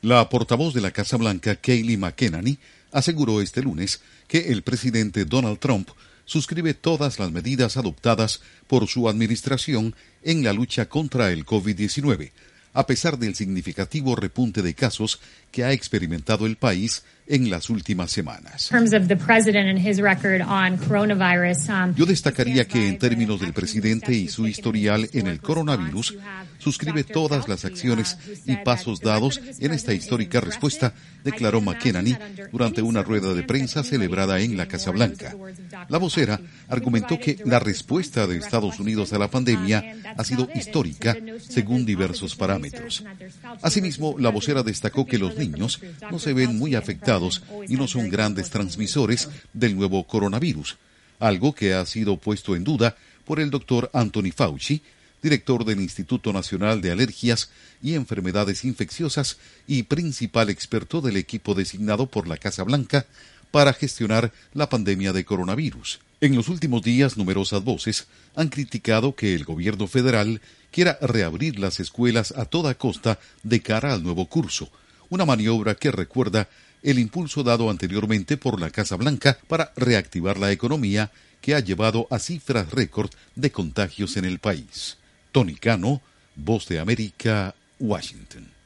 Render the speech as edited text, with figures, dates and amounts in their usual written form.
La portavoz de la Casa Blanca, Kayleigh McEnany, aseguró este lunes que el presidente Donald Trump suscribe todas las medidas adoptadas por su administración en la lucha contra el COVID-19, a pesar del significativo repunte de casos que ha experimentado el país en las últimas semanas. Yo destacaría que en términos del presidente y su historial en el coronavirus, suscribe todas las acciones y pasos dados en esta histórica respuesta, declaró McEnany durante una rueda de prensa celebrada en la Casa Blanca. La vocera argumentó que la respuesta de Estados Unidos a la pandemia ha sido histórica según diversos parámetros. Asimismo, la vocera destacó que los niños no se ven muy afectados y no son grandes transmisores del nuevo coronavirus, algo que ha sido puesto en duda por el doctor Anthony Fauci, director del Instituto Nacional de Alergias y Enfermedades Infecciosas y principal experto del equipo designado por la Casa Blanca para gestionar la pandemia de coronavirus. En los últimos días, numerosas voces han criticado que el gobierno federal quiera reabrir las escuelas a toda costa de cara al nuevo curso, una maniobra que recuerda el impulso dado anteriormente por la Casa Blanca para reactivar la economía que ha llevado a cifras récord de contagios en el país. Tony Cano, Voz de América, Washington.